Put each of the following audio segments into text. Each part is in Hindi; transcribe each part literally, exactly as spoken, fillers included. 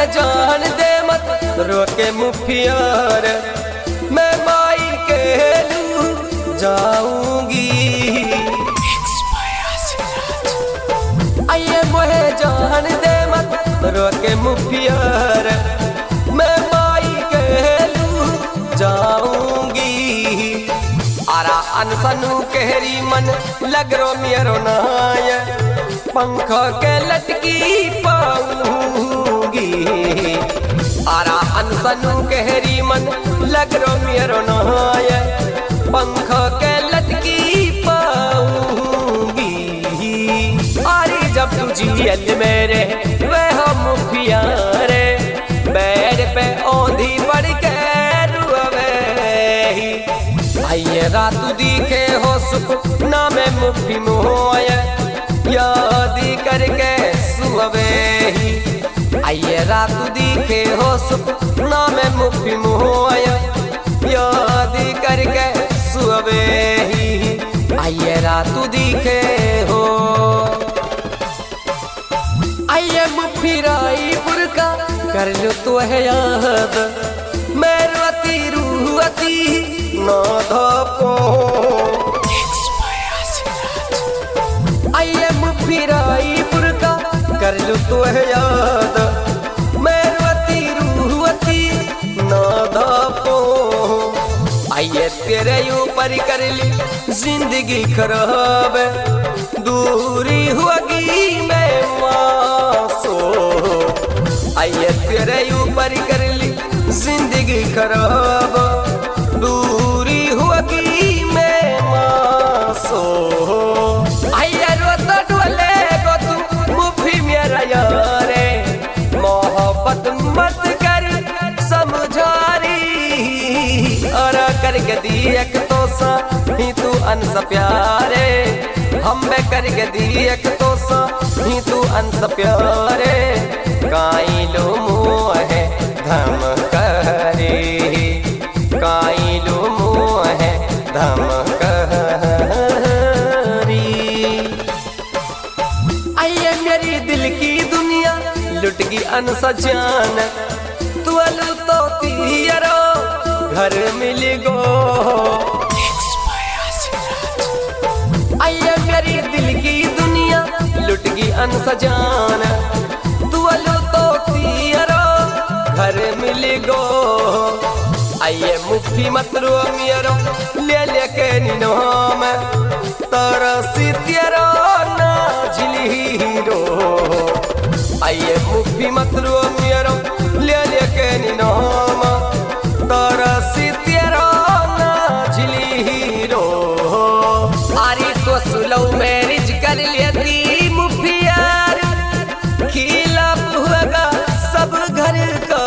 जान दे मत रोके मुफियार, मैं माई के लू जाऊंगी। आइए मोहे जान दे मत रोके मुफियार, मैं माई के लू जाऊंगी। आरा अनसनु केहरी मन लगरो मेरो नाय, पंख के लटकी पाऊंगी। आरा अनसनु केहरी मन लगरो मेरो नाय, पंख के लटकी पाऊंगी। आरी जब तू जियल मेरे वह मुफियारे, बैर पे औंधी पड़ के रुवे। आइए रात दिखे हो सुख ना में मुफी मोय, यादी करके सुवे। आइए रात दिखे हो सुख ना में मुफी मोय, यादी करके सुवे। आइए रात दिखे हो, आइए मुफी रायपुर का कर लो तो है याद, मैं रोती रूहती ना धपो। आइए मुफी रायपुर का कर लो तो है याद, मैं रोती रूहती ना धपो। आइए तेरे ऊपर कर ली जिंदगी खराब, दूरी होगी मैं मासो। आइए तेरे ऊपर कर ली जिंदगी खराब, दूरी होगी मैं मासो। आइए रोता डोले गो तू मुफी मेरा यारे, मोहब्बत मत कर समझारी। और करके दी एक तो सा ही तू अनस प्यारे, हम बे करके दी एक तो सा ही तू अनस प्यारे। काई लो मोहे धम करे, काई लो मोहे धम करी। आइए मेरी दिल की दुनिया लुटगी अनस जान, तू अलू तो तीयरो घर मिल गो। आइए मेरी दिल की दुनिया लुटगी अनस जान, तू अलू तो तीयरो घर मिल गो। आइए मुफी मत रो मेरो ले लेके निनाम, तरसी तेरो ना झिलीरो। आइए मुफी मत रो मेरो ले लेके निनाम, तरसी तेरो ना झिलीरो। आरी तो सुलौ मैरिज कर लेती मुफियार, खिलाफ होगा सब घर का।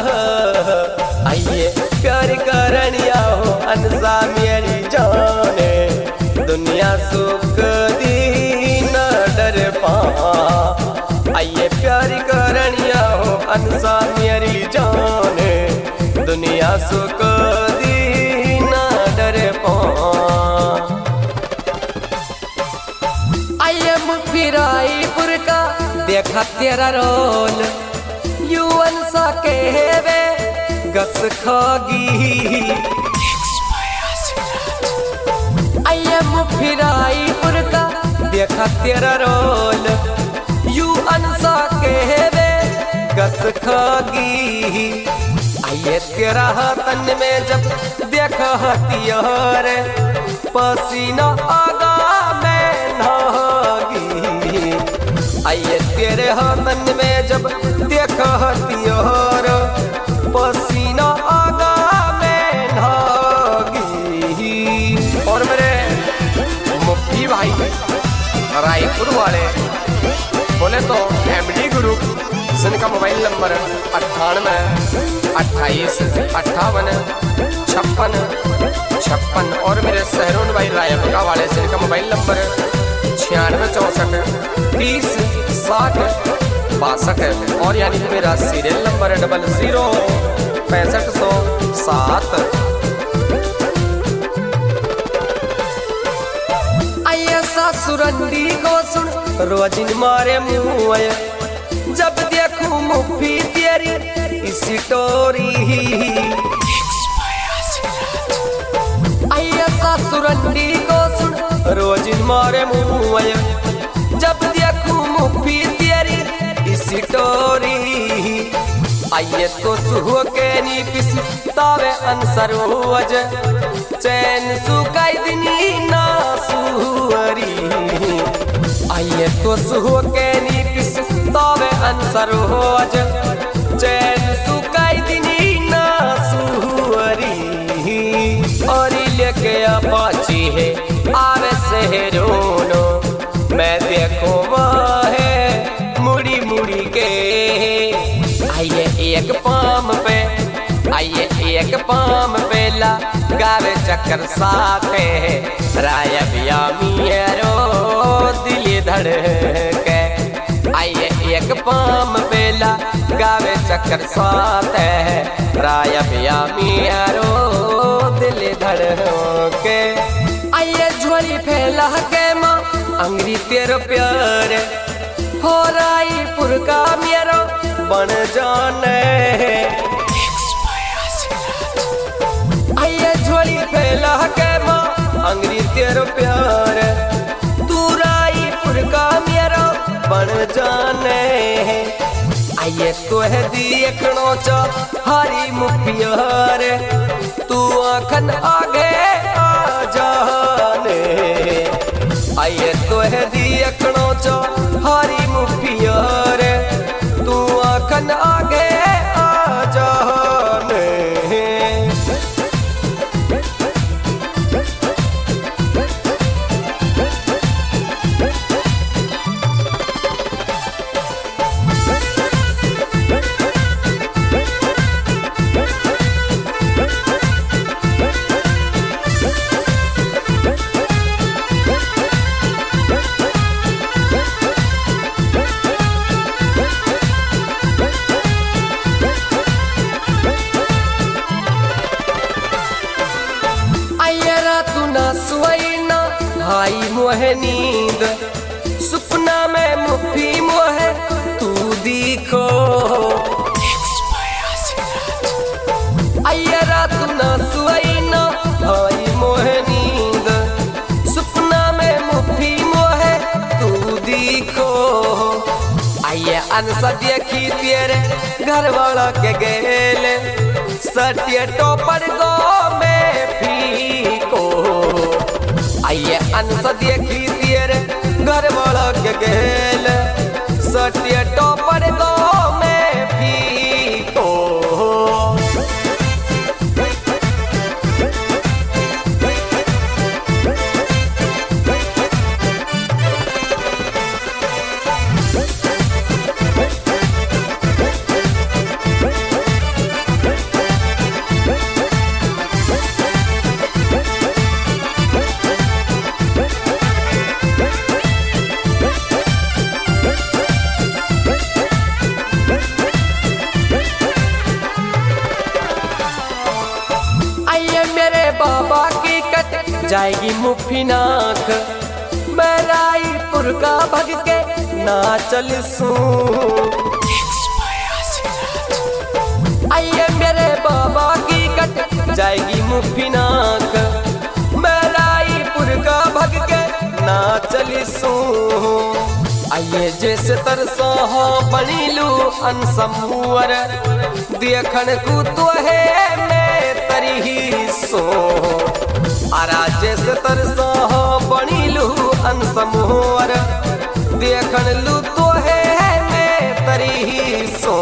आइए प्यार करनिया हो अनसा मेरी जाने, दुनिया सुख दी न डर पा। आइए प्यार करनिया हो अनसा मेरी जाने, दुनिया सुख दी न डर पा। आइए मुफी रायपुर का देखा तेरा रोल, यू अनसा कहवे गस खागी। आइए मुफी रायपुर का देखा तेरा रोल, यू अनसा कहवे गस खागी। आइए तेरा तन में जब देखा हथियार, पसीना आगा में नागी। आइए तेरे तन में जब देखा हथियार, पसीना आगा में नागी। और मेरे मुफ्ती भाई रायपुर वाले बोले तो एमडी ग्रुप, जिनका मोबाइल नंबर अट्ठानवे अट्ठाईस अट्ठावन छप्पन छप्पन। और मेरे सहरून भाई रायपुरा वाले, जिनका मोबाइल नंबर छियानवे चौंसठ तीस साठ बासठ है। और यानी कि मेरा सीरियल नंबर है डबल ज़ीरो पैंसठ सौ सात। आइए सासुरंडी को सुन रोजिन मारे मुँह, जब देखूं मुफी तेरी स्टोरी आइया सासुरंडी को सुन रोज मारे मुँह जब देखूं मुफी तेरी स्टोरी आइए तो सुहो के नी पिस तावे अनसर वज चैन सुकाई दिनी ना सुहरी आइए तो सुहो के नी पिस तावे अनसर वज चैन सुकाई दिनी ना सुहरी और लेके अपाची है आवे शहरोनो मैं देखो वाहे मुड़ी मुड़ी के आइए एक पाम पे आइए एक पाम पे ला गावे चक्कर साथे राय बिया मियरो दिल धड़के आइए एक पाम पे ला गावे चक्कर साथे राय बिया मियरो दिल धड़के आइए झोली फैला के माँ अंग्री तेरो प्यार हो राई पुरका मेरो बन जाने आइए झोली फैला के माँ अंग्री तेरो प्यार तू राई पुरका मेरा बन जाने आइए तो है देखनो चा हरी मुफियार तू आखन आगे आ जाने आइए तो है देखनो चा हरी मुफियार तू आखन आगे आ जाने भाई मोहे नींद सपना में मुफी मोहे तू दिखो आइया रात ना सुई ना भाई मोहे नींद सपना में मुफी मोहे तू दिखो आइया अनसा देखी तेरे घर वाला के गेले सत्य टोपर गो में फीको आइए अनसा देखी तेरे घर वाला के गेल सत्य टोपर गो में फीको बाबा की कट जाएगी मुफी नाक मैं रायपुर का भग के ना चल सू आइए मेरे बाबा की कट जाएगी मुफी नाक मैं रायपुर का भग के ना चल सू आइए जैसे तरसा हो बनी लू अनसमुअर देखन को तो है मैं तरी सो आरा जैसे तरसा हो बनी लू अनसमुअर देखन लू तो है मैं तरी सो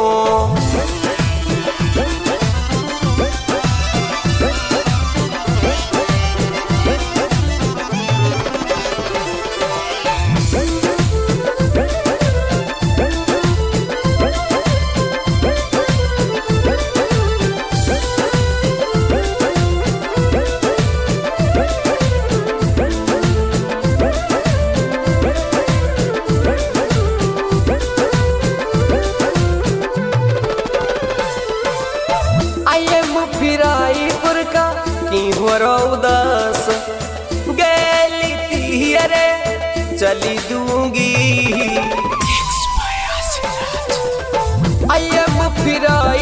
उदास गैली तिहरे चली दूंगी आइए फिर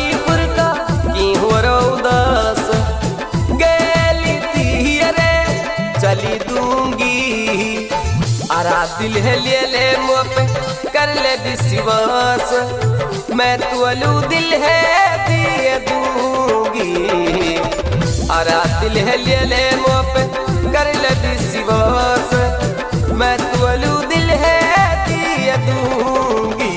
दिल है ले ले मुँह पे कर ले विश्वास, मैं तू अलू दिल है दिए दूंगी। आरा दिल है ले ले मुँह पे कर ले विश्वास, मैं तू अलू दिल है दिए दूंगी।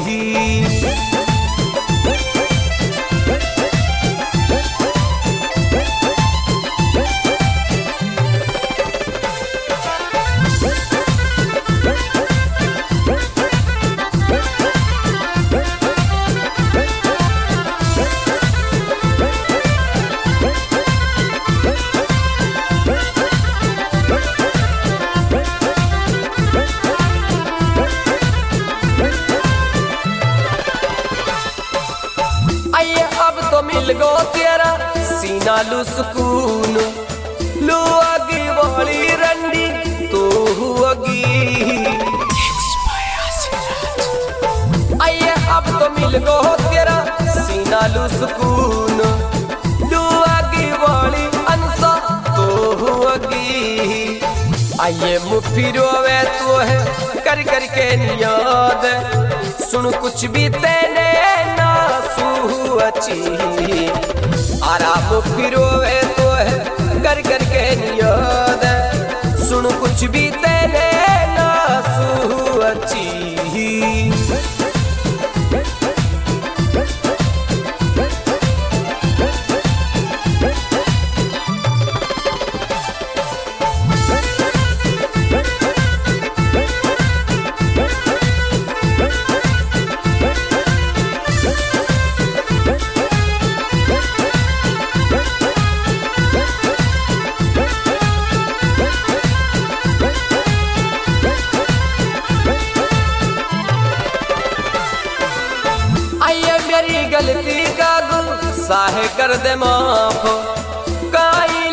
अब तो मिल गो तेरा सीना लू सुकून, लू अगी वाली रंडी तू अगी। आइए अब तो मिल गो तेरा सीना लू सुकून, लू अगी वाली अंसा तू अगी। आइए मुफिरो वे तू है कर कर के नियाद, सुन कुछ भी तेने ना अच्छी। आराम फिरो वे तो है कर कर के नियाद, सुन कुछ भी तेने ना सू अच्छी। गलती का गुस्सा है कर दे माफ,